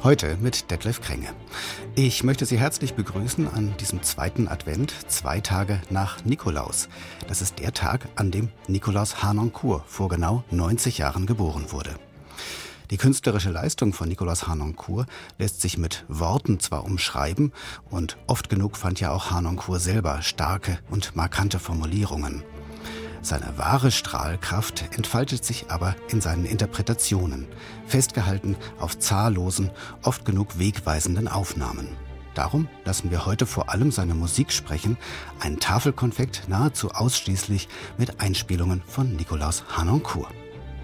Heute mit Detlef Krenge. Ich möchte Sie herzlich begrüßen an diesem zweiten Advent, 2 Tage nach Nikolaus. Das ist der Tag, an dem Nikolaus Harnoncourt vor genau 90 Jahren geboren wurde. Die künstlerische Leistung von Nikolaus Harnoncourt lässt sich mit Worten zwar umschreiben, und oft genug fand ja auch Harnoncourt selber starke und markante Formulierungen. Seine wahre Strahlkraft entfaltet sich aber in seinen Interpretationen, festgehalten auf zahllosen, oft genug wegweisenden Aufnahmen. Darum lassen wir heute vor allem seine Musik sprechen, ein Tafelkonfekt nahezu ausschließlich mit Einspielungen von Nikolaus Harnoncourt.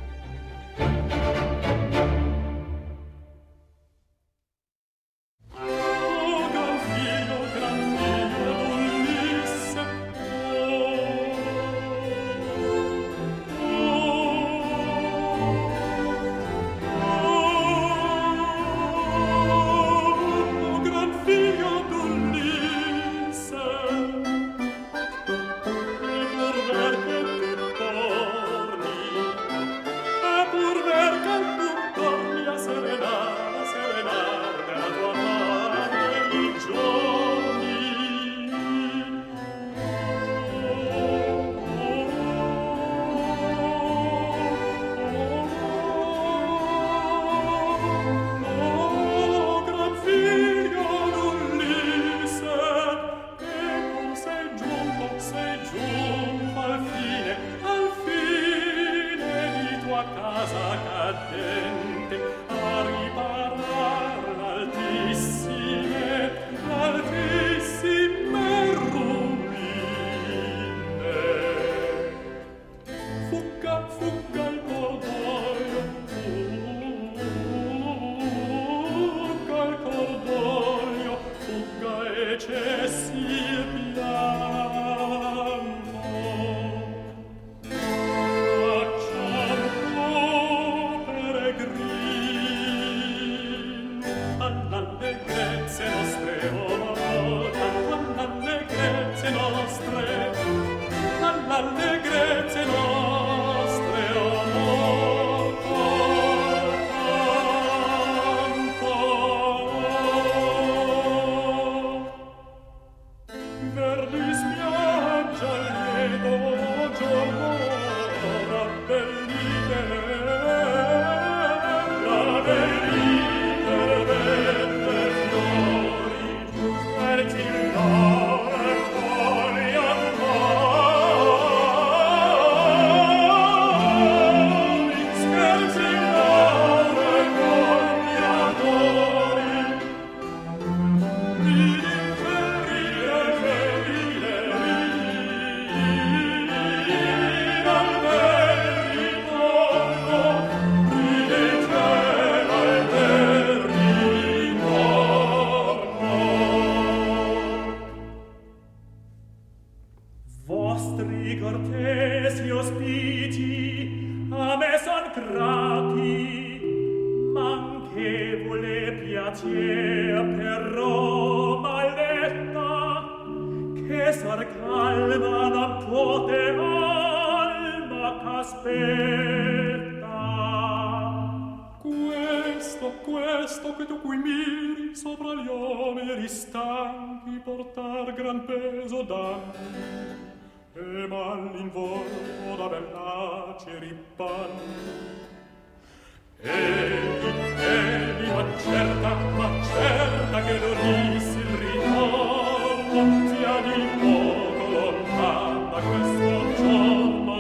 Questo che tu qui miri sopra gli omeri stanchi portar gran peso d'anni e malinvolto da bell'aceri panni. Egli, ma certa che dormissi il ritorno sia di poco lontan da questo giorno.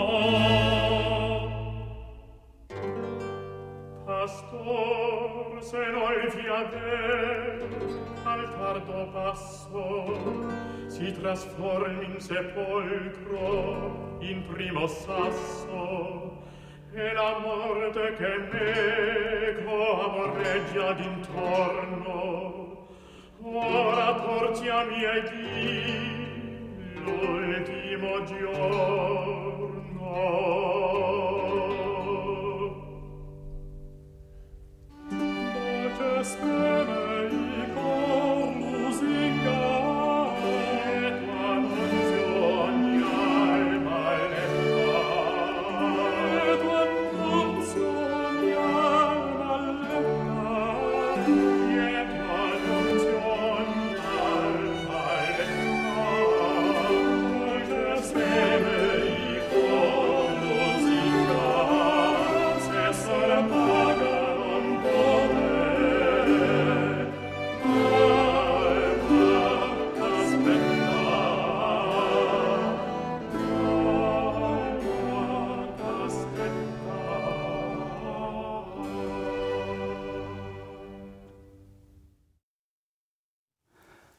Pastor, se noi fiader al tardo passo si trasformi in sepolcro, in primo sasso, e la morte che meco amoreggia d'intorno, ora porti a miei dì l'ultimo giorno. Spene i cor lusinga e tua non sogna il maledetta e tua non sogna il maledetta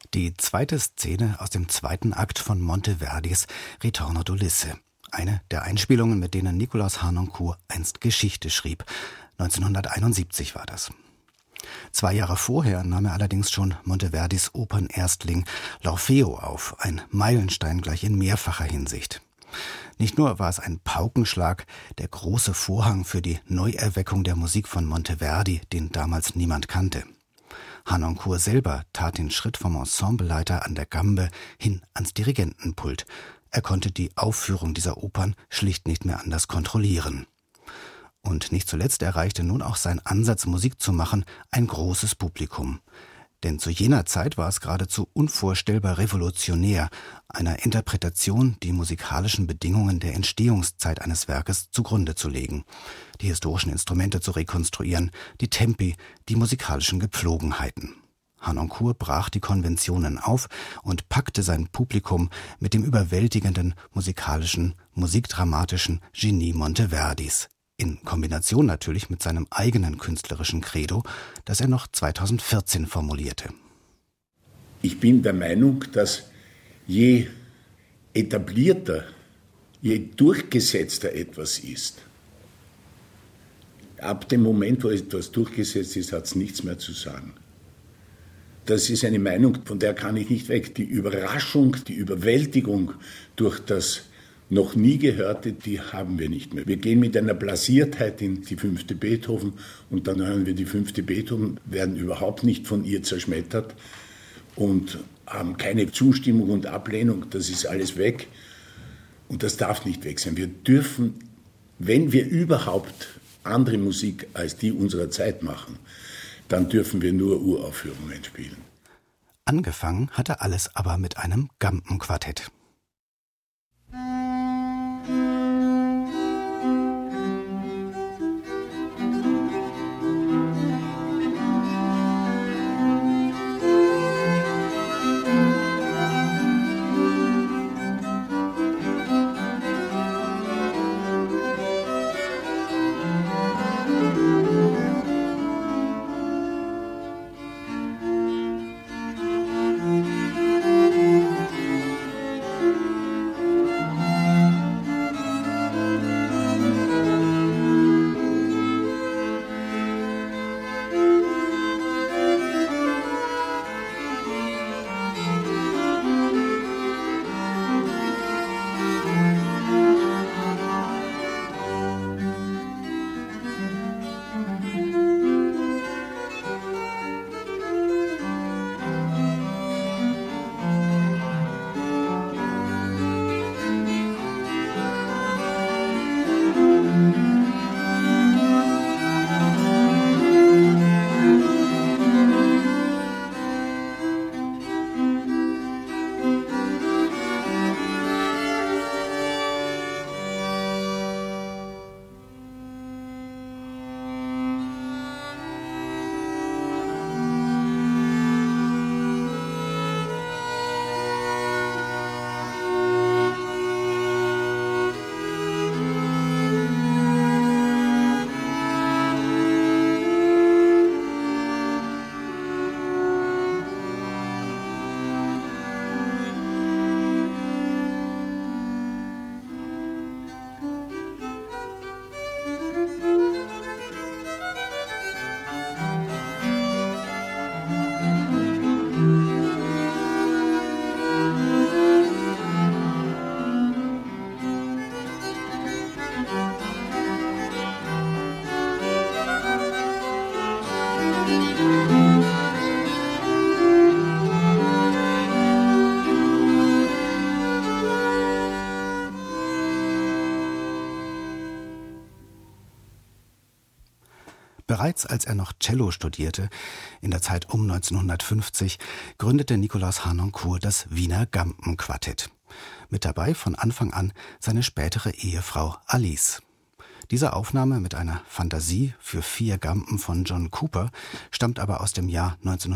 Die zweite Szene aus dem zweiten Akt von Monteverdis Ritorno d'Ulisse. Eine der Einspielungen, mit denen Nikolaus Harnoncourt einst Geschichte schrieb. 1971 war das. 2 Jahre vorher nahm er allerdings schon Monteverdis Opernerstling L'Orfeo auf, ein Meilenstein gleich in mehrfacher Hinsicht. Nicht nur war es ein Paukenschlag, der große Vorhang für die Neuerweckung der Musik von Monteverdi, den damals niemand kannte. Harnoncourt selber tat den Schritt vom Ensembleleiter an der Gambe hin ans Dirigentenpult. Er konnte die Aufführung dieser Opern schlicht nicht mehr anders kontrollieren. Und nicht zuletzt erreichte nun auch sein Ansatz, Musik zu machen, ein großes Publikum. Denn zu jener Zeit war es geradezu unvorstellbar revolutionär, einer Interpretation die musikalischen Bedingungen der Entstehungszeit eines Werkes zugrunde zu legen, die historischen Instrumente zu rekonstruieren, die Tempi, die musikalischen Gepflogenheiten. Harnoncourt brach die Konventionen auf und packte sein Publikum mit dem überwältigenden musikalischen, musikdramatischen Genie Monteverdis. In Kombination natürlich mit seinem eigenen künstlerischen Credo, das er noch 2014 formulierte. Ich bin der Meinung, dass je etablierter, je durchgesetzter etwas ist, ab dem Moment, wo etwas durchgesetzt ist, hat es nichts mehr zu sagen. Das ist eine Meinung, von der kann ich nicht weg. Die Überraschung, die Überwältigung durch das noch nie Gehörte, die haben wir nicht mehr. Wir gehen mit einer Blasiertheit in die 5. Beethoven und dann hören wir die 5. Beethoven, werden überhaupt nicht von ihr zerschmettert und haben keine Zustimmung und Ablehnung, das ist alles weg und das darf nicht weg sein. Wir dürfen, wenn wir überhaupt andere Musik als die unserer Zeit machen, dann dürfen wir nur Uraufführungen spielen. Angefangen hatte alles aber mit einem Gampenquartett. Bereits als er noch Cello studierte, in der Zeit um 1950, gründete Nikolaus Harnoncourt das Wiener Gampenquartett. Mit dabei von Anfang an seine spätere Ehefrau Alice. Diese Aufnahme mit einer Fantasie für 4 Gampen von John Cooper stammt aber aus dem Jahr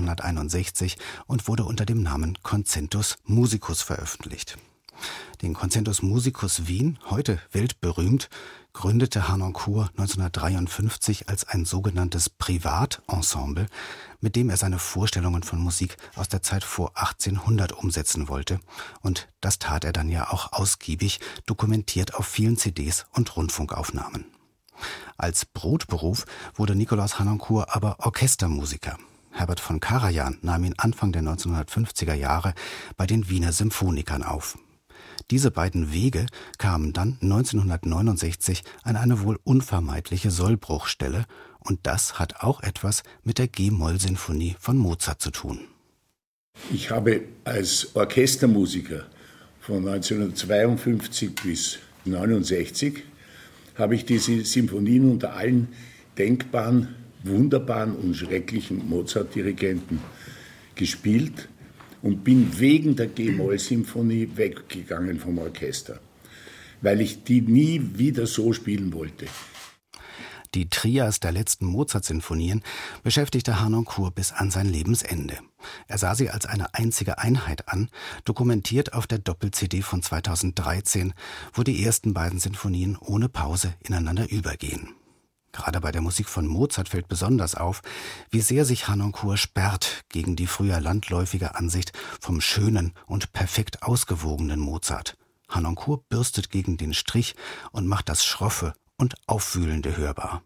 1961 und wurde unter dem Namen Concentus Musicus veröffentlicht. Den Concentus Musicus Wien, heute weltberühmt, gründete Harnoncourt 1953 als ein sogenanntes Privatensemble, mit dem er seine Vorstellungen von Musik aus der Zeit vor 1800 umsetzen wollte. Und das tat er dann ja auch ausgiebig, dokumentiert auf vielen CDs und Rundfunkaufnahmen. Als Brotberuf wurde Nikolaus Harnoncourt aber Orchestermusiker. Herbert von Karajan nahm ihn Anfang der 1950er Jahre bei den Wiener Symphonikern auf. Diese beiden Wege kamen dann 1969 an eine wohl unvermeidliche Sollbruchstelle, und das hat auch etwas mit der G-Moll-Sinfonie von Mozart zu tun. Ich habe als Orchestermusiker von 1952 bis 1969 habe ich diese Sinfonien unter allen denkbaren, wunderbaren und schrecklichen Mozart-Dirigenten gespielt und bin wegen der G-Moll-Sinfonie weggegangen vom Orchester, weil ich die nie wieder so spielen wollte. Die Trias der letzten Mozart-Sinfonien beschäftigte Harnoncourt bis an sein Lebensende. Er sah sie als eine einzige Einheit an, dokumentiert auf der Doppel-CD von 2013, wo die ersten beiden Sinfonien ohne Pause ineinander übergehen. Gerade bei der Musik von Mozart fällt besonders auf, wie sehr sich Harnoncourt sperrt gegen die früher landläufige Ansicht vom schönen und perfekt ausgewogenen Mozart. Harnoncourt bürstet gegen den Strich und macht das Schroffe und Aufwühlende hörbar.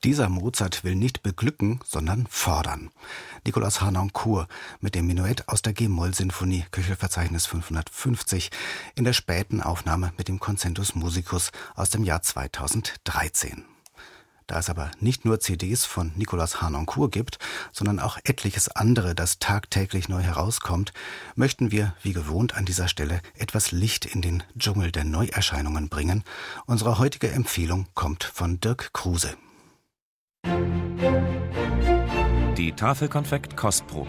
Dieser Mozart will nicht beglücken, sondern fordern. Nikolaus Harnoncourt mit dem Menuett aus der G-Moll-Sinfonie, Köchelverzeichnis 550, in der späten Aufnahme mit dem Concentus Musicus aus dem Jahr 2013. Da es aber nicht nur CDs von Nikolaus Harnoncourt gibt, sondern auch etliches andere, das tagtäglich neu herauskommt, möchten wir, wie gewohnt an dieser Stelle, etwas Licht in den Dschungel der Neuerscheinungen bringen. Unsere heutige Empfehlung kommt von Dirk Kruse. Die Tafelkonfekt-Kostprobe.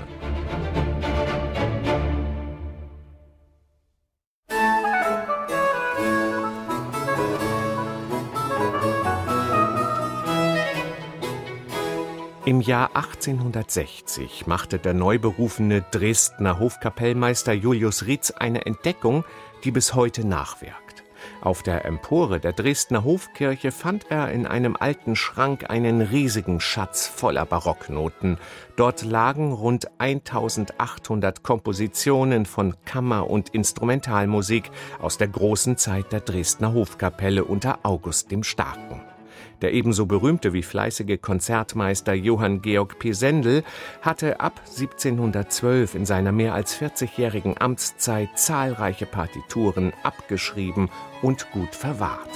Im Jahr 1860 machte der neu berufene Dresdner Hofkapellmeister Julius Rietz eine Entdeckung, die bis heute nachwirkt. Auf der Empore der Dresdner Hofkirche fand er in einem alten Schrank einen riesigen Schatz voller Barocknoten. Dort lagen rund 1800 Kompositionen von Kammer- und Instrumentalmusik aus der großen Zeit der Dresdner Hofkapelle unter August dem Starken. Der ebenso berühmte wie fleißige Konzertmeister Johann Georg Pisendel hatte ab 1712 in seiner mehr als 40-jährigen Amtszeit zahlreiche Partituren abgeschrieben und gut verwahrt.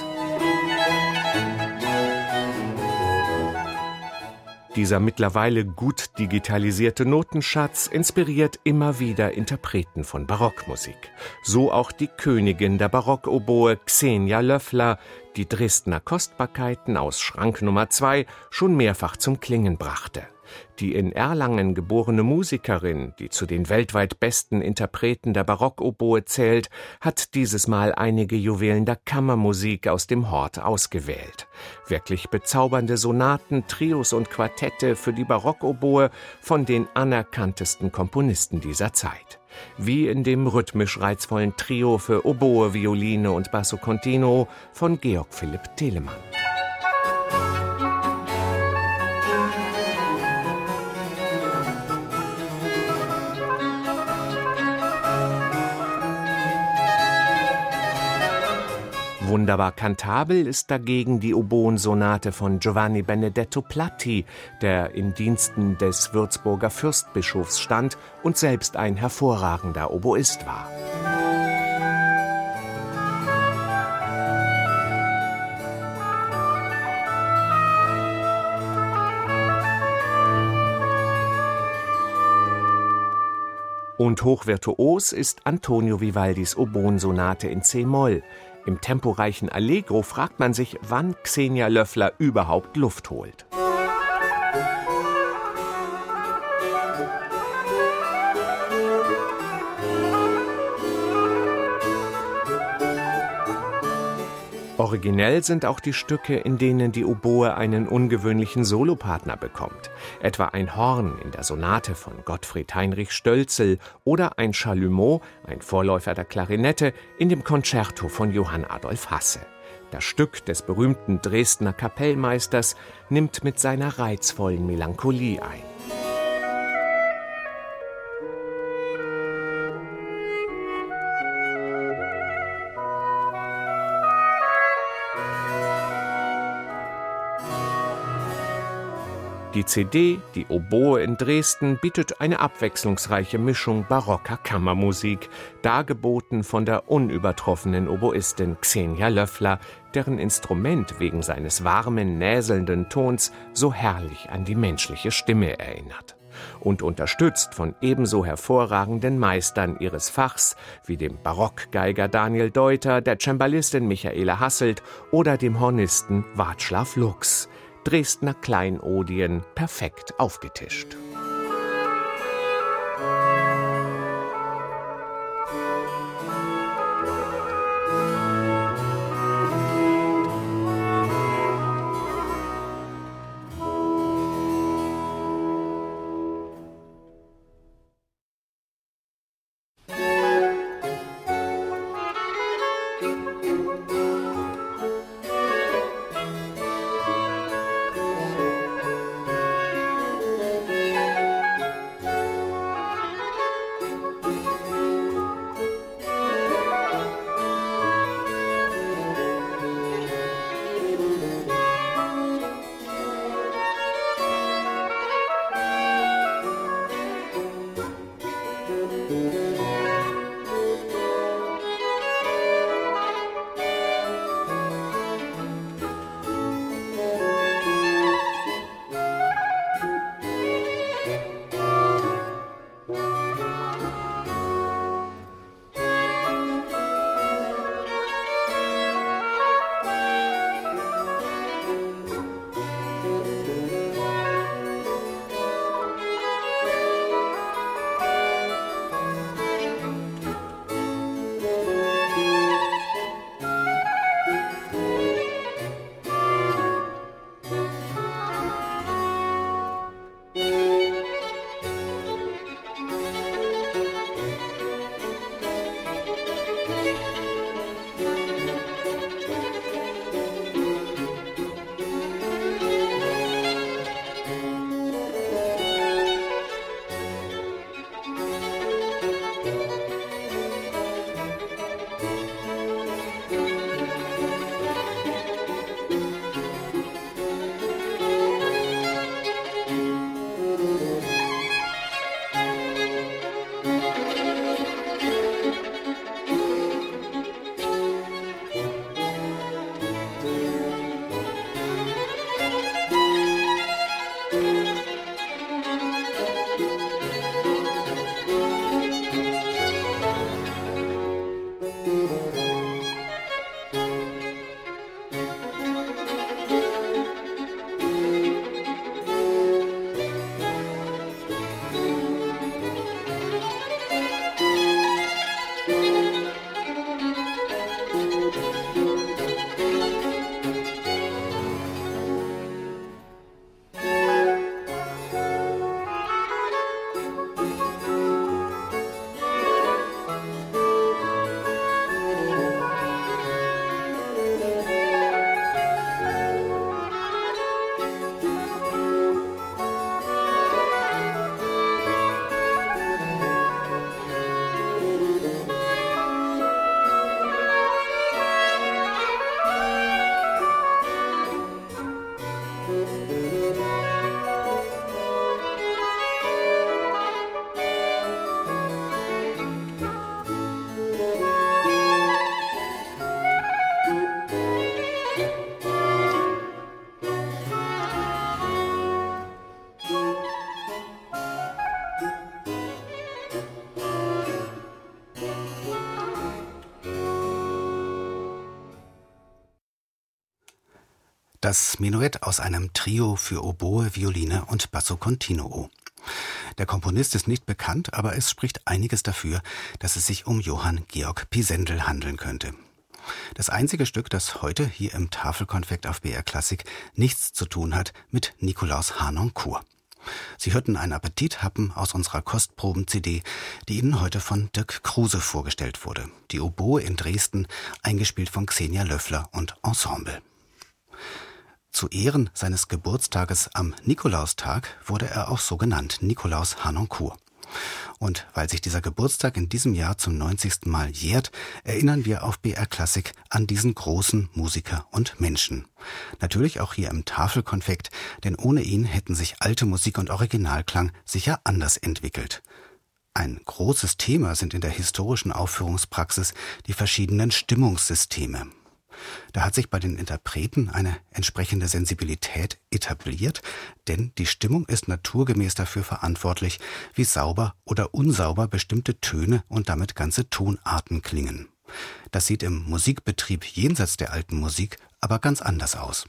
Dieser mittlerweile gut digitalisierte Notenschatz inspiriert immer wieder Interpreten von Barockmusik. So auch die Königin der Barockoboe Xenia Löffler, die Dresdner Kostbarkeiten aus Schrank Nummer 2 schon mehrfach zum Klingen brachte. Die in Erlangen geborene Musikerin, die zu den weltweit besten Interpreten der Barockoboe zählt, hat dieses Mal einige Juwelen der Kammermusik aus dem Hort ausgewählt. Wirklich bezaubernde Sonaten, Trios und Quartette für die Barockoboe von den anerkanntesten Komponisten dieser Zeit. Wie in dem rhythmisch reizvollen Trio für Oboe, Violine und Basso Continuo von Georg Philipp Telemann. Wunderbar kantabel ist dagegen die Oboensonate von Giovanni Benedetto Platti, der in Diensten des Würzburger Fürstbischofs stand und selbst ein hervorragender Oboist war. Und hochvirtuos ist Antonio Vivaldis Oboensonate in C-Moll. Im temporeichen Allegro fragt man sich, wann Xenia Löffler überhaupt Luft holt. Originell sind auch die Stücke, in denen die Oboe einen ungewöhnlichen Solopartner bekommt. Etwa ein Horn in der Sonate von Gottfried Heinrich Stölzel oder ein Chalumeau, ein Vorläufer der Klarinette, in dem Concerto von Johann Adolf Hasse. Das Stück des berühmten Dresdner Kapellmeisters nimmt mit seiner reizvollen Melancholie ein. Die CD, die Oboe in Dresden, bietet eine abwechslungsreiche Mischung barocker Kammermusik, dargeboten von der unübertroffenen Oboistin Xenia Löffler, deren Instrument wegen seines warmen, näselnden Tons so herrlich an die menschliche Stimme erinnert. Und unterstützt von ebenso hervorragenden Meistern ihres Fachs wie dem Barockgeiger Daniel Deuter, der Cembalistin Michaela Hasselt oder dem Hornisten Václav Lux. Dresdner Kleinodien perfekt aufgetischt. Das Menuett aus einem Trio für Oboe, Violine und Basso Continuo. Der Komponist ist nicht bekannt, aber es spricht einiges dafür, dass es sich um Johann Georg Pisendel handeln könnte. Das einzige Stück, das heute hier im Tafelkonfekt auf BR Klassik nichts zu tun hat mit Nikolaus Harnoncourt. Sie hörten einen Appetithappen aus unserer Kostproben-CD, die Ihnen heute von Dirk Kruse vorgestellt wurde. Die Oboe in Dresden, eingespielt von Xenia Löffler und Ensemble. Zu Ehren seines Geburtstages am Nikolaustag wurde er auch so genannt, Nikolaus Harnoncourt. Und weil sich dieser Geburtstag in diesem Jahr zum 90. Mal jährt, erinnern wir auf BR Klassik an diesen großen Musiker und Menschen. Natürlich auch hier im Tafelkonfekt, denn ohne ihn hätten sich alte Musik und Originalklang sicher anders entwickelt. Ein großes Thema sind in der historischen Aufführungspraxis die verschiedenen Stimmungssysteme. Da hat sich bei den Interpreten eine entsprechende Sensibilität etabliert, denn die Stimmung ist naturgemäß dafür verantwortlich, wie sauber oder unsauber bestimmte Töne und damit ganze Tonarten klingen. Das sieht im Musikbetrieb jenseits der alten Musik aber ganz anders aus.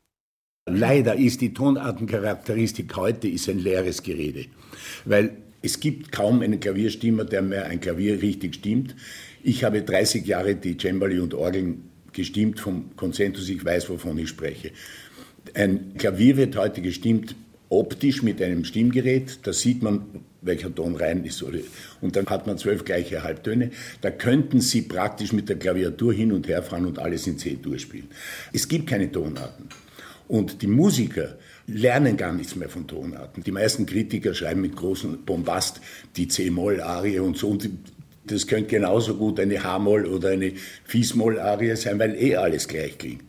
Leider ist die Tonartencharakteristik heute ein leeres Gerede, weil es gibt kaum einen Klavierstimmer, der mehr ein Klavier richtig stimmt. Ich habe 30 Jahre die Cembali und Orgeln gestimmt vom Concentus, ich weiß, wovon ich spreche. Ein Klavier wird heute gestimmt optisch mit einem Stimmgerät, da sieht man, welcher Ton rein ist. Und dann hat man 12 gleiche Halbtöne. Da könnten Sie praktisch mit der Klaviatur hin und her fahren und alles in C-Dur spielen. Es gibt keine Tonarten. Und die Musiker lernen gar nichts mehr von Tonarten. Die meisten Kritiker schreiben mit großem Bombast die C-Moll-Arie und so. Und das könnte genauso gut eine H-Moll oder eine Fis-Moll-Arie sein, weil alles gleich klingt.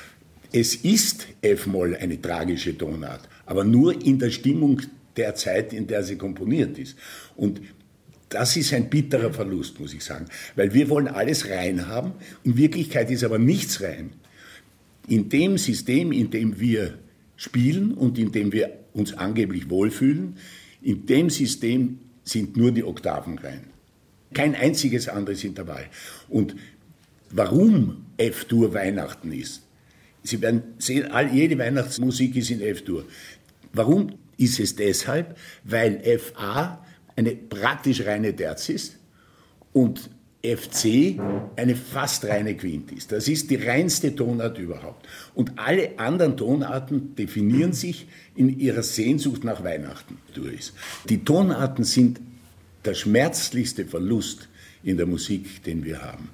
Es ist F-Moll eine tragische Tonart, aber nur in der Stimmung der Zeit, in der sie komponiert ist. Und das ist ein bitterer Verlust, muss ich sagen, weil wir wollen alles rein haben. In Wirklichkeit ist aber nichts rein. In dem System, in dem wir spielen und in dem wir uns angeblich wohlfühlen, in dem System sind nur die Oktaven rein. Kein einziges anderes Intervall. Und warum F-Dur Weihnachten ist, Sie werden sehen, jede Weihnachtsmusik ist in F-Dur. Warum ist es deshalb? Weil FA eine praktisch reine Terz ist und FC eine fast reine Quint ist. Das ist die reinste Tonart überhaupt. Und alle anderen Tonarten definieren sich in ihrer Sehnsucht nach Weihnachten durch. Die Tonarten sind der schmerzlichste Verlust in der Musik, den wir haben.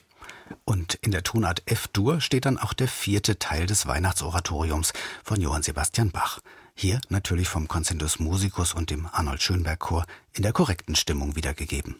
Und in der Tonart F-Dur steht dann auch der 4. Teil des Weihnachtsoratoriums von Johann Sebastian Bach. Hier natürlich vom Concentus Musicus und dem Arnold Schönberg Chor in der korrekten Stimmung wiedergegeben.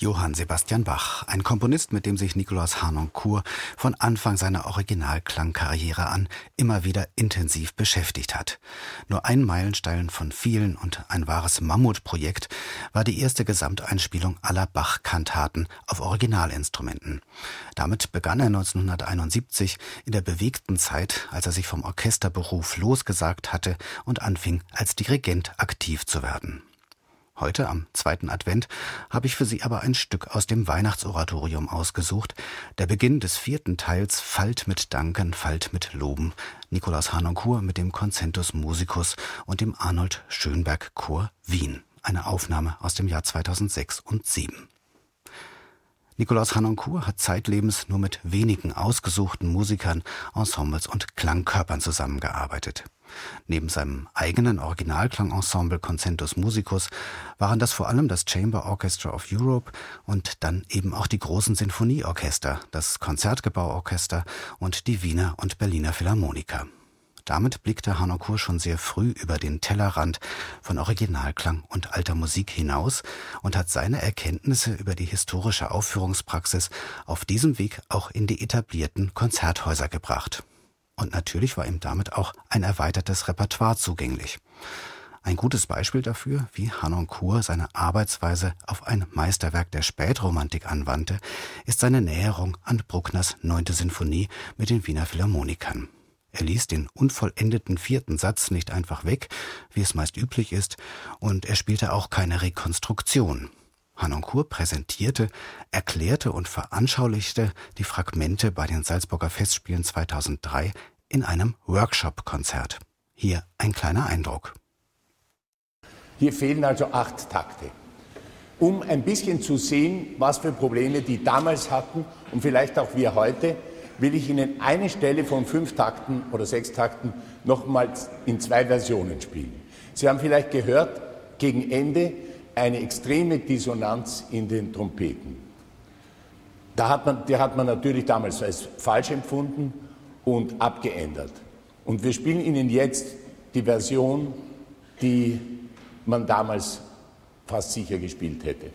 Johann Sebastian Bach, ein Komponist, mit dem sich Nikolaus Harnoncourt von Anfang seiner Originalklangkarriere an immer wieder intensiv beschäftigt hat. Nur ein Meilenstein von vielen und ein wahres Mammutprojekt war die erste Gesamteinspielung aller Bach-Kantaten auf Originalinstrumenten. Damit begann er 1971 in der bewegten Zeit, als er sich vom Orchesterberuf losgesagt hatte und anfing, als Dirigent aktiv zu werden. Heute, am 2. Advent, habe ich für Sie aber ein Stück aus dem Weihnachtsoratorium ausgesucht. Der Beginn des 4. Teils Fallt mit Danken, Fallt mit Loben. Nikolaus Harnoncourt mit dem Concentus Musicus und dem Arnold Schönberg Chor Wien. Eine Aufnahme aus dem Jahr 2006 und 2007. Nikolaus Harnoncourt hat zeitlebens nur mit wenigen ausgesuchten Musikern, Ensembles und Klangkörpern zusammengearbeitet. Neben seinem eigenen Originalklangensemble Concentus Musicus waren das vor allem das Chamber Orchestra of Europe und dann eben auch die großen Sinfonieorchester, das Konzertgebauorchester und die Wiener und Berliner Philharmoniker. Damit blickte Harnoncourt schon sehr früh über den Tellerrand von Originalklang und alter Musik hinaus und hat seine Erkenntnisse über die historische Aufführungspraxis auf diesem Weg auch in die etablierten Konzerthäuser gebracht. Und natürlich war ihm damit auch ein erweitertes Repertoire zugänglich. Ein gutes Beispiel dafür, wie Harnoncourt seine Arbeitsweise auf ein Meisterwerk der Spätromantik anwandte, ist seine Näherung an Bruckners 9. Sinfonie mit den Wiener Philharmonikern. Er ließ den unvollendeten 4. Satz nicht einfach weg, wie es meist üblich ist, und er spielte auch keine Rekonstruktion. Harnoncourt präsentierte, erklärte und veranschaulichte die Fragmente bei den Salzburger Festspielen 2003 in einem Workshop-Konzert. Hier ein kleiner Eindruck. Hier fehlen also 8 Takte. Um ein bisschen zu sehen, was für Probleme die damals hatten und vielleicht auch wir heute, will ich Ihnen eine Stelle von 5 Takten oder 6 Takten nochmals in 2 Versionen spielen. Sie haben vielleicht gehört, gegen Ende eine extreme Dissonanz in den Trompeten. Die hat man natürlich damals als falsch empfunden und abgeändert. Und wir spielen Ihnen jetzt die Version, die man damals fast sicher gespielt hätte.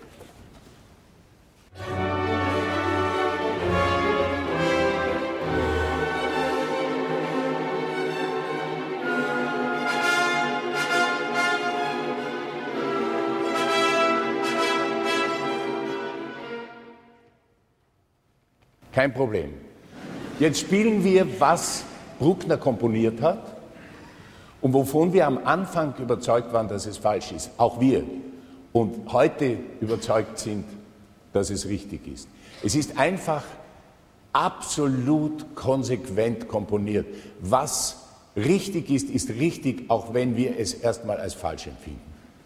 Kein Problem. Jetzt spielen wir, was Bruckner komponiert hat und wovon wir am Anfang überzeugt waren, dass es falsch ist. Auch wir. Und heute überzeugt sind, dass es richtig ist. Es ist einfach absolut konsequent komponiert. Was richtig ist, ist richtig, auch wenn wir es erstmal als falsch empfinden.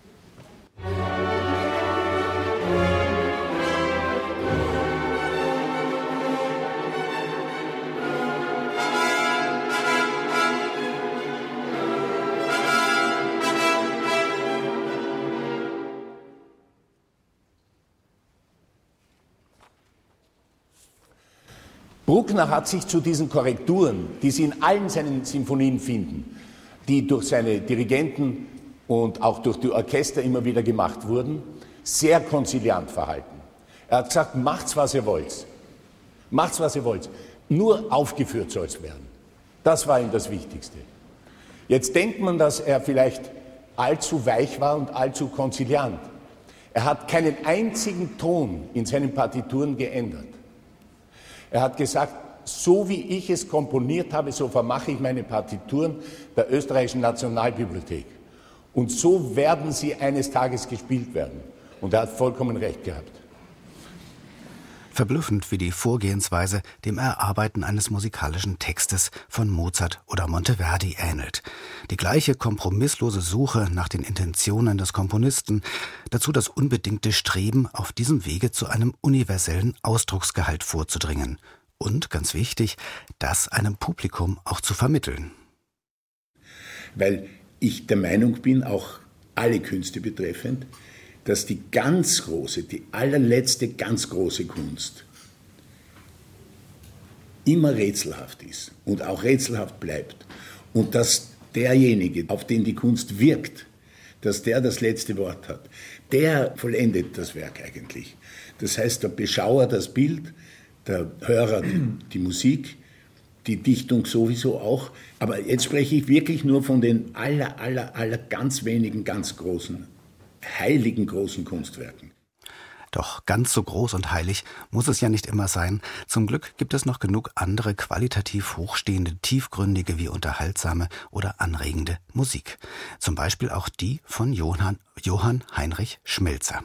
Bruckner hat sich zu diesen Korrekturen, die Sie in allen seinen Sinfonien finden, die durch seine Dirigenten und auch durch die Orchester immer wieder gemacht wurden, sehr konziliant verhalten. Er hat gesagt, macht's, was ihr wollt. Macht's, was ihr wollt. Nur aufgeführt soll es werden. Das war ihm das Wichtigste. Jetzt denkt man, dass er vielleicht allzu weich war und allzu konziliant. Er hat keinen einzigen Ton in seinen Partituren geändert. Er hat gesagt, so wie ich es komponiert habe, so vermache ich meine Partituren der Österreichischen Nationalbibliothek. Und so werden sie eines Tages gespielt werden. Und er hat vollkommen recht gehabt. Verblüffend, wie die Vorgehensweise dem Erarbeiten eines musikalischen Textes von Mozart oder Monteverdi ähnelt. Die gleiche kompromisslose Suche nach den Intentionen des Komponisten, dazu das unbedingte Streben, auf diesem Wege zu einem universellen Ausdrucksgehalt vorzudringen. Und, ganz wichtig, das einem Publikum auch zu vermitteln. Weil ich der Meinung bin, auch alle Künste betreffend, dass die ganz große, die allerletzte ganz große Kunst immer rätselhaft ist und auch rätselhaft bleibt. Und dass derjenige, auf den die Kunst wirkt, dass der das letzte Wort hat. Der vollendet das Werk eigentlich. Das heißt, der Beschauer das Bild, der Hörer die Musik, die Dichtung sowieso auch. Aber jetzt spreche ich wirklich nur von den aller ganz wenigen, ganz großen, heiligen großen Kunstwerken. Doch ganz so groß und heilig muss es ja nicht immer sein. Zum Glück gibt es noch genug andere qualitativ hochstehende, tiefgründige wie unterhaltsame oder anregende Musik. Zum Beispiel auch die von Johann Heinrich Schmelzer.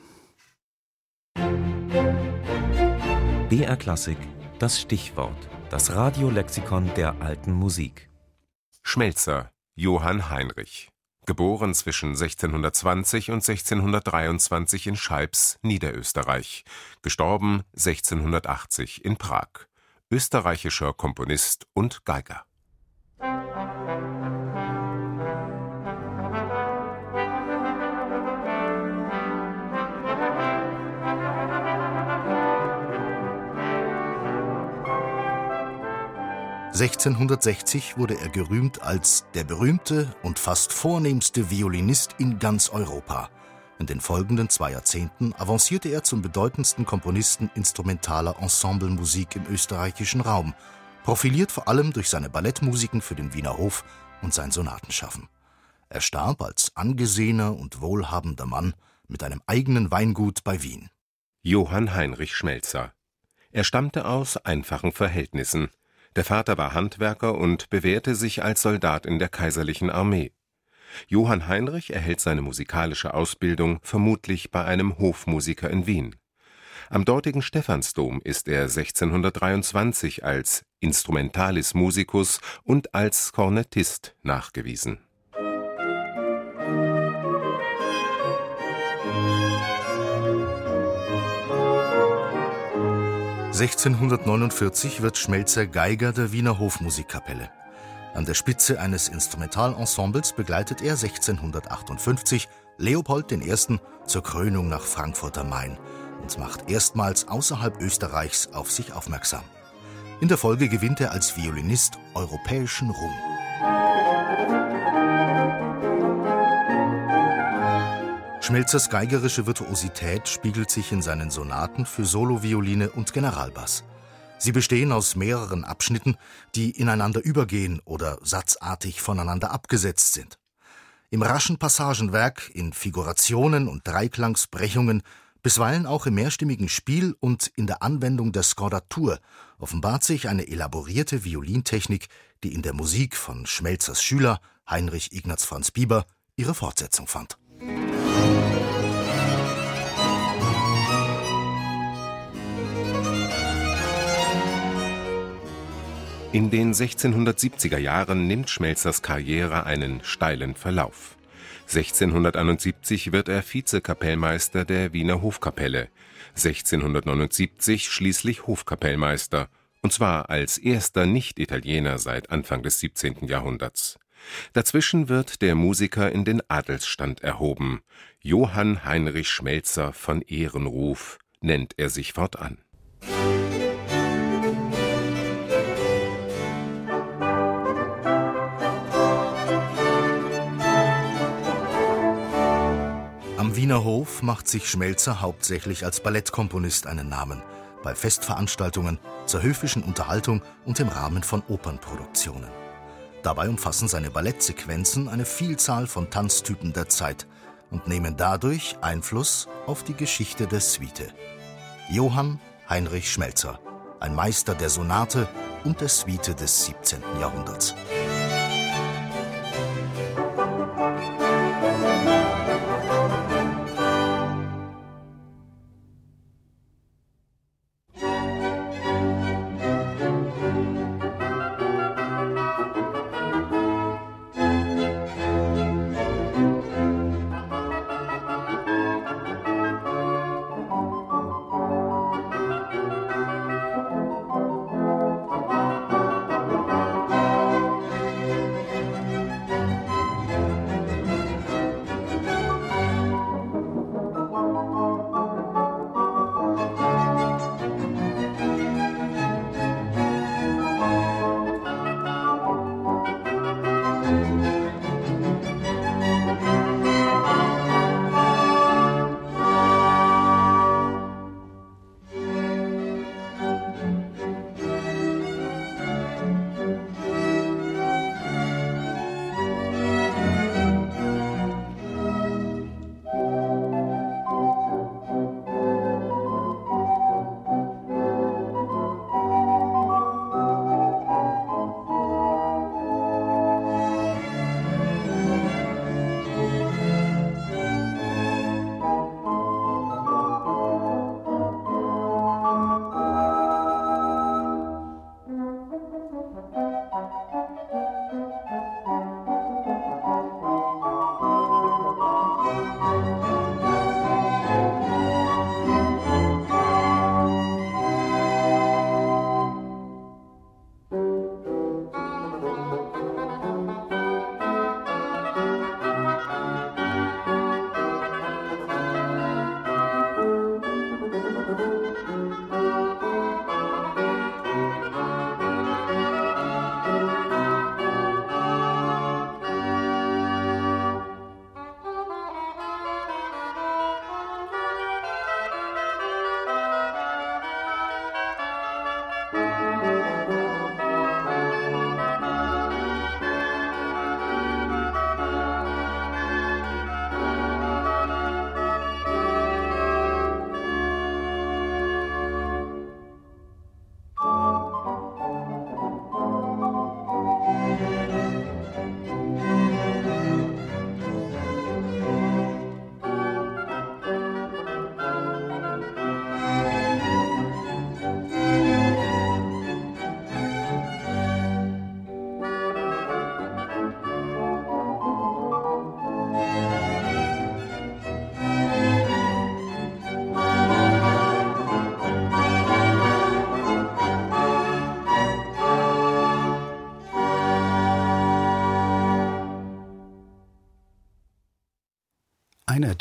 BR Klassik, das Stichwort, das Radiolexikon der alten Musik. Schmelzer, Johann Heinrich. Geboren zwischen 1620 und 1623 in Scheibbs, Niederösterreich. Gestorben 1680 in Prag. Österreichischer Komponist und Geiger. (1660) wurde er gerühmt als der berühmte und fast vornehmste Violinist in ganz Europa. In den folgenden 2 Jahrzehnten avancierte er zum bedeutendsten Komponisten instrumentaler Ensemblemusik im österreichischen Raum, profiliert vor allem durch seine Ballettmusiken für den Wiener Hof und sein Sonatenschaffen. Er starb als angesehener und wohlhabender Mann mit einem eigenen Weingut bei Wien. Johann Heinrich Schmelzer. Er stammte aus einfachen Verhältnissen. Der Vater war Handwerker und bewährte sich als Soldat in der kaiserlichen Armee. Johann Heinrich erhält seine musikalische Ausbildung vermutlich bei einem Hofmusiker in Wien. Am dortigen Stephansdom ist er 1623 als Instrumentalis musicus und als Kornettist nachgewiesen. (1649) wird Schmelzer Geiger der Wiener Hofmusikkapelle. An der Spitze eines Instrumentalensembles begleitet er 1658 Leopold I. zur Krönung nach Frankfurt am Main und macht erstmals außerhalb Österreichs auf sich aufmerksam. In der Folge gewinnt er als Violinist europäischen Ruhm. Schmelzers geigerische Virtuosität spiegelt sich in seinen Sonaten für Solovioline und Generalbass. Sie bestehen aus mehreren Abschnitten, die ineinander übergehen oder satzartig voneinander abgesetzt sind. Im raschen Passagenwerk, in Figurationen und Dreiklangsbrechungen, bisweilen auch im mehrstimmigen Spiel und in der Anwendung der Skordatur offenbart sich eine elaborierte Violintechnik, die in der Musik von Schmelzers Schüler Heinrich Ignaz Franz Bieber ihre Fortsetzung fand. In den 1670er Jahren nimmt Schmelzers Karriere einen steilen Verlauf. 1671 wird er Vizekapellmeister der Wiener Hofkapelle, 1679 schließlich Hofkapellmeister, und zwar als erster Nicht-Italiener seit Anfang des 17. Jahrhunderts. Dazwischen wird der Musiker in den Adelsstand erhoben. Johann Heinrich Schmelzer von Ehrenruf nennt er sich fortan. Am Wiener Hof macht sich Schmelzer hauptsächlich als Ballettkomponist einen Namen, bei Festveranstaltungen, zur höfischen Unterhaltung und im Rahmen von Opernproduktionen. Dabei umfassen seine Ballettsequenzen eine Vielzahl von Tanztypen der Zeit und nehmen dadurch Einfluss auf die Geschichte der Suite. Johann Heinrich Schmelzer, ein Meister der Sonate und der Suite des 17. Jahrhunderts.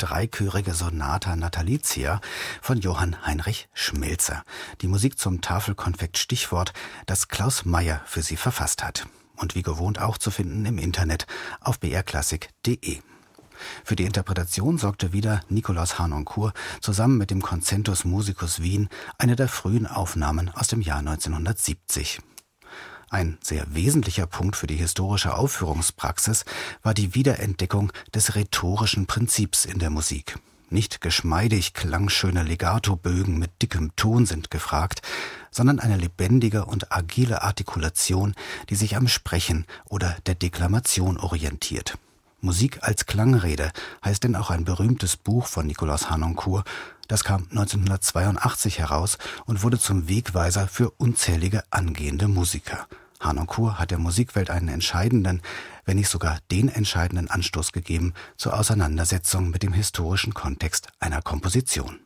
dreichörige Sonata Natalizia von Johann Heinrich Schmelzer. Die Musik zum Tafelkonfekt Stichwort, das Klaus Meyer für Sie verfasst hat. Und wie gewohnt auch zu finden im Internet auf brklassik.de. Für die Interpretation sorgte wieder Nikolaus Harnoncourt zusammen mit dem Concentus Musicus Wien, eine der frühen Aufnahmen aus dem Jahr 1970. Ein sehr wesentlicher Punkt für die historische Aufführungspraxis war die Wiederentdeckung des rhetorischen Prinzips in der Musik. Nicht geschmeidig klangschöne Legatobögen mit dickem Ton sind gefragt, sondern eine lebendige und agile Artikulation, die sich am Sprechen oder der Deklamation orientiert. Musik als Klangrede heißt denn auch ein berühmtes Buch von Nikolaus Harnoncourt. Das kam 1982 heraus und wurde zum Wegweiser für unzählige angehende Musiker. Harnoncourt hat der Musikwelt einen entscheidenden, wenn nicht sogar den entscheidenden Anstoß gegeben zur Auseinandersetzung mit dem historischen Kontext einer Komposition.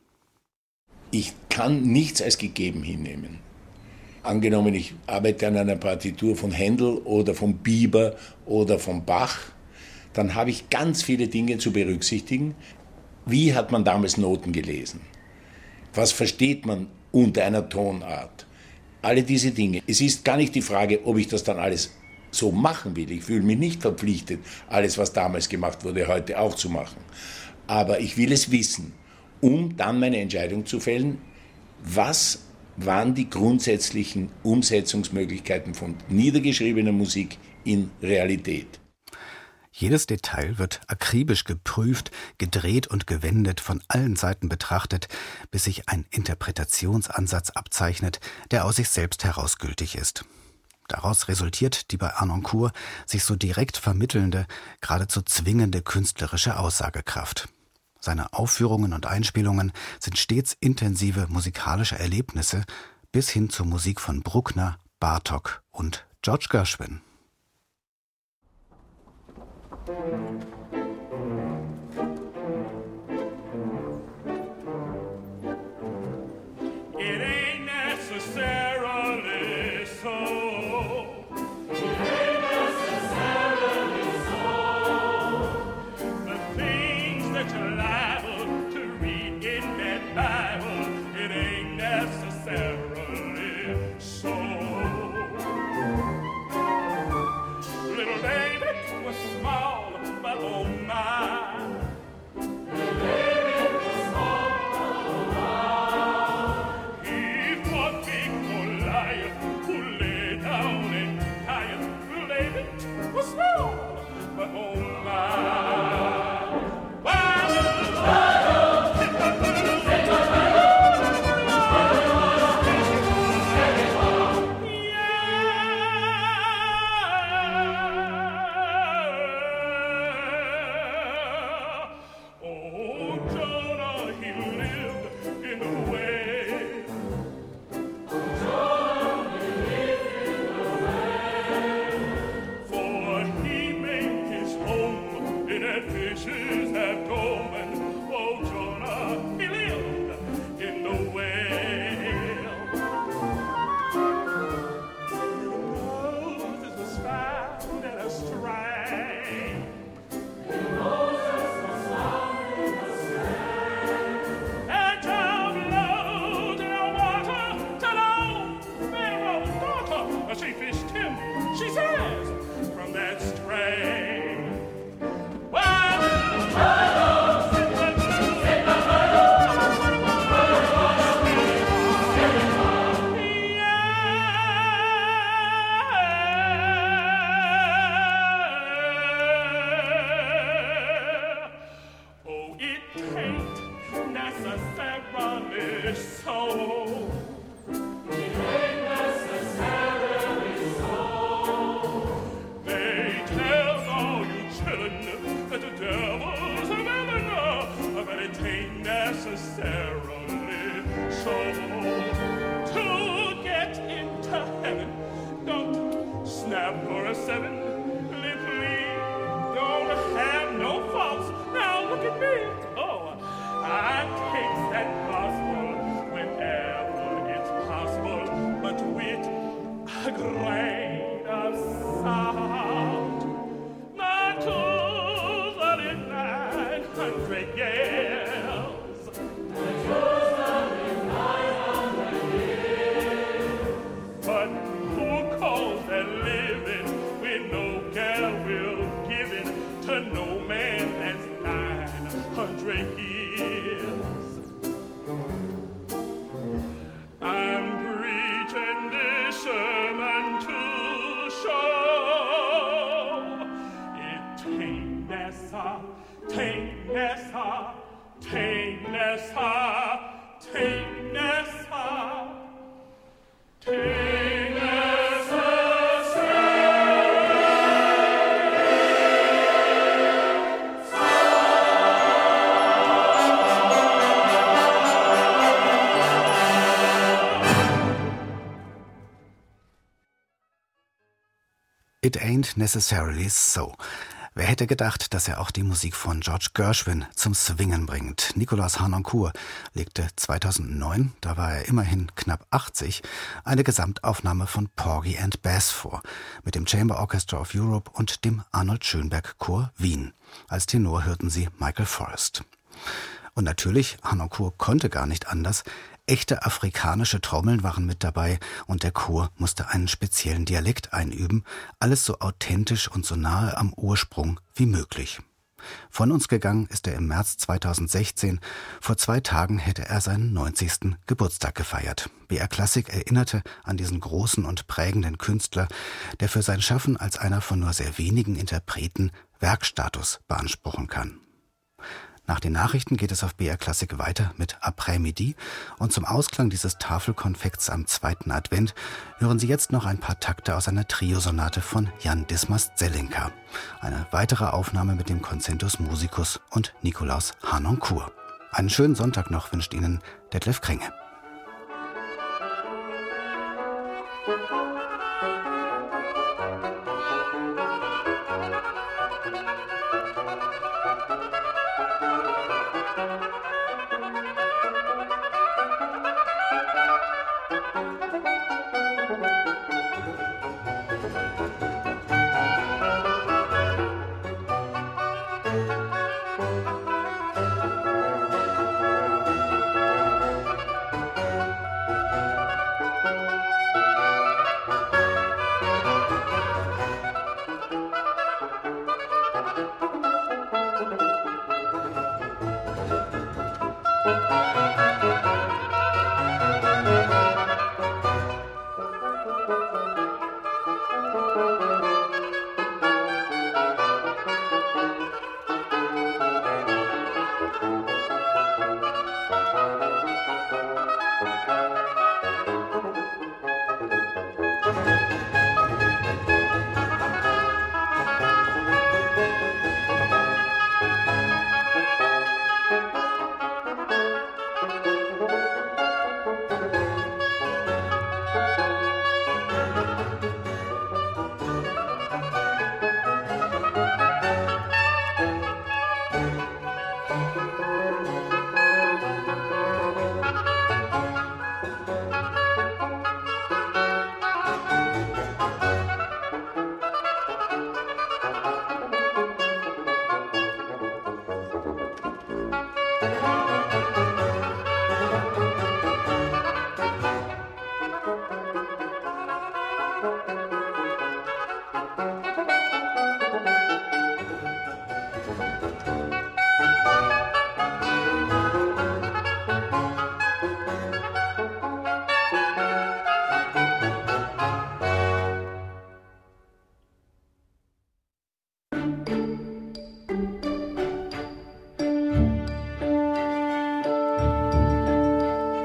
Ich kann nichts als gegeben hinnehmen. Angenommen, ich arbeite an einer Partitur von Händel oder von Bieber oder von Bach, dann habe ich ganz viele Dinge zu berücksichtigen. Wie hat man damals Noten gelesen? Was versteht man unter einer Tonart? Alle diese Dinge. Es ist gar nicht die Frage, ob ich das dann alles so machen will. Ich fühle mich nicht verpflichtet, alles, was damals gemacht wurde, heute auch zu machen. Aber ich will es wissen, um dann meine Entscheidung zu fällen, was waren die grundsätzlichen Umsetzungsmöglichkeiten von niedergeschriebener Musik in Realität. Jedes Detail wird akribisch geprüft, gedreht und gewendet, von allen Seiten betrachtet, bis sich ein Interpretationsansatz abzeichnet, der aus sich selbst heraus gültig ist. Daraus resultiert die bei Harnoncourt sich so direkt vermittelnde, geradezu zwingende künstlerische Aussagekraft. Seine Aufführungen und Einspielungen sind stets intensive musikalische Erlebnisse bis hin zur Musik von Bruckner, Bartók und George Gershwin. It ain't necessarily so. It ain't necessarily so. The things that you're liable to read in that Bible, it ain't necessarily so. Little David was small, but oh my. Yeah. It ain't necessarily so. Wer hätte gedacht, dass er auch die Musik von George Gershwin zum Swingen bringt? Nikolaus Harnoncourt legte 2009, da war er immerhin knapp 80, eine Gesamtaufnahme von Porgy and Bess vor, mit dem Chamber Orchestra of Europe und dem Arnold Schönberg Chor Wien. Als Tenor hörten sie Michael Forrest. Und natürlich, Harnoncourt konnte gar nicht anders. Echte afrikanische Trommeln waren mit dabei und der Chor musste einen speziellen Dialekt einüben, alles so authentisch und so nahe am Ursprung wie möglich. Von uns gegangen ist er im März 2016. Vor 2 Tagen hätte er seinen 90. Geburtstag gefeiert. BR Klassik erinnerte an diesen großen und prägenden Künstler, der für sein Schaffen als einer von nur sehr wenigen Interpreten Werkstatus beanspruchen kann. Nach den Nachrichten geht es auf BR Klassik weiter mit Après-Midi und zum Ausklang dieses Tafelkonfekts am 2. Advent hören Sie jetzt noch ein paar Takte aus einer Triosonate von Jan Dismas Zelinka. Eine weitere Aufnahme mit dem Concentus Musicus und Nikolaus Harnoncourt. Einen schönen Sonntag noch wünscht Ihnen Detlef Krenge.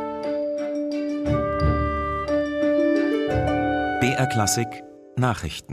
BR Klassik Nachrichten